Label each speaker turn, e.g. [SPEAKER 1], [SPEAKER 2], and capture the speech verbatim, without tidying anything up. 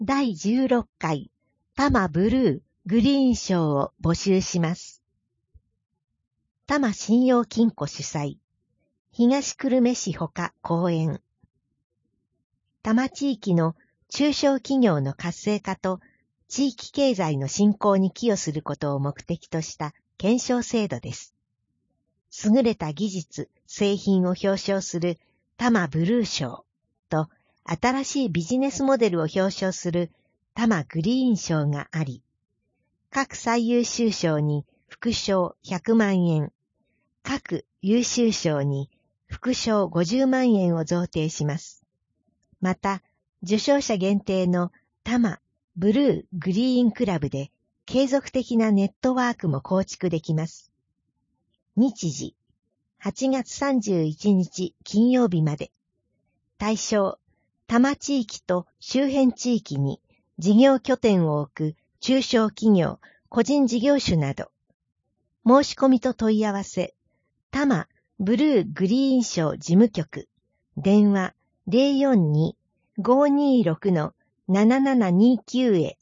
[SPEAKER 1] だいじゅうろっかい多摩ブルーグリーン賞を募集します。多摩信用金庫主催、東久留米市ほか講演。多摩地域の中小企業の活性化と地域経済の振興に寄与することを目的とした検証制度です。優れた技術、製品を表彰する多摩ブルー賞と、新しいビジネスモデルを表彰する多摩グリーン賞があり、各最優秀賞に副賞ひゃくまんえん、各優秀賞に副賞ごじゅうまんえんを贈呈します。また、受賞者限定の多摩ブルーグリーンクラブで継続的なネットワークも構築できます。日時、はちがつさんじゅういちにち金曜日まで。対象、多摩地域と周辺地域に事業拠点を置く中小企業、個人事業主など。申し込みと問い合わせ、多摩ブルーグリーン賞事務局、電話 ゼロよんに ごーにーろく ななななにきゅう へ。